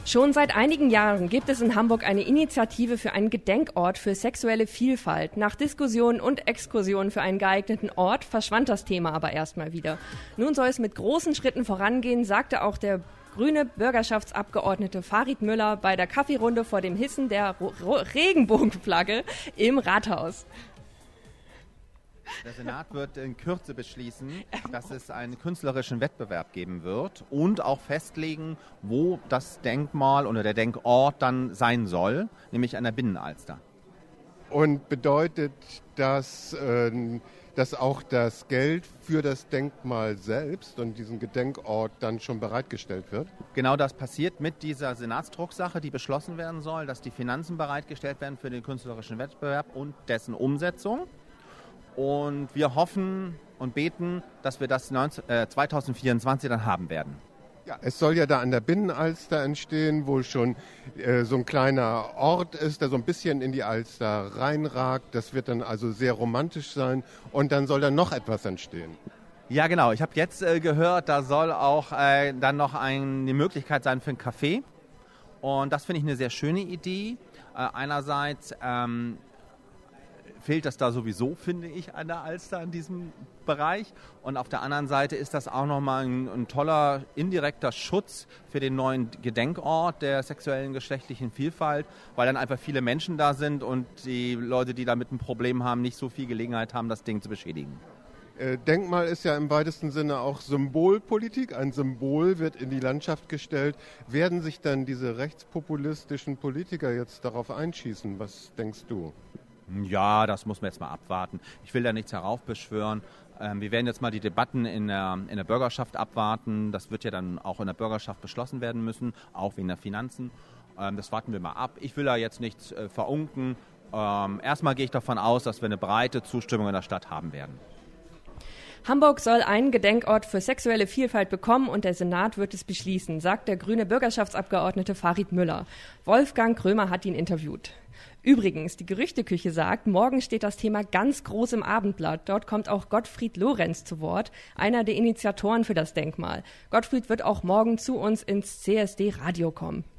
Schon seit einigen Jahren gibt es in Hamburg eine Initiative für einen Gedenkort für sexuelle Vielfalt. Nach Diskussionen und Exkursionen für einen geeigneten Ort verschwand das Thema aber erstmal wieder. Nun soll es mit großen Schritten vorangehen, sagte auch der grüne Bürgerschaftsabgeordnete Farid Müller bei der Kaffeerunde vor dem Hissen der Regenbogenflagge im Rathaus. Der Senat wird in Kürze beschließen, dass es einen künstlerischen Wettbewerb geben wird und auch festlegen, wo das Denkmal oder der Denkort dann sein soll, nämlich an der Binnenalster. Und bedeutet das, dass auch das Geld für das Denkmal selbst und diesen Gedenkort dann schon bereitgestellt wird? Genau das passiert mit dieser Senatsdrucksache, die beschlossen werden soll, dass die Finanzen bereitgestellt werden für den künstlerischen Wettbewerb und dessen Umsetzung. Und wir hoffen und beten, dass wir das 2024 dann haben werden. Ja, es soll ja da an der Binnenalster entstehen, wo schon so ein kleiner Ort ist, der so ein bisschen in die Alster reinragt. Das wird dann also sehr romantisch sein und dann soll da noch etwas entstehen. Ja, genau. Ich habe jetzt gehört, da soll auch dann noch eine Möglichkeit sein für ein Café. Und das finde ich eine sehr schöne Idee. Einerseits fehlt das da sowieso, finde ich, an der Alster in diesem Bereich. Und auf der anderen Seite ist das auch nochmal ein toller indirekter Schutz für den neuen Gedenkort der sexuellen geschlechtlichen Vielfalt, weil dann einfach viele Menschen da sind und die Leute, die damit ein Problem haben, nicht so viel Gelegenheit haben, das Ding zu beschädigen. Denkmal ist ja im weitesten Sinne auch Symbolpolitik. Ein Symbol wird in die Landschaft gestellt. Werden sich dann diese rechtspopulistischen Politiker jetzt darauf einschießen? Was denkst du? Ja, das muss man jetzt mal abwarten. Ich will da nichts heraufbeschwören. Wir werden jetzt mal die Debatten in der Bürgerschaft abwarten. Das wird ja dann auch in der Bürgerschaft beschlossen werden müssen, auch wegen der Finanzen. Das warten wir mal ab. Ich will da jetzt nichts verunken. Erstmal gehe ich davon aus, dass wir eine breite Zustimmung in der Stadt haben werden. Hamburg soll einen Gedenkort für sexuelle Vielfalt bekommen und der Senat wird es beschließen, sagt der grüne Bürgerschaftsabgeordnete Farid Müller. Wolfgang Krömer hat ihn interviewt. Übrigens, die Gerüchteküche sagt, morgen steht das Thema ganz groß im Abendblatt. Dort kommt auch Gottfried Lorenz zu Wort, einer der Initiatoren für das Denkmal. Gottfried wird auch morgen zu uns ins CSD-Radio kommen.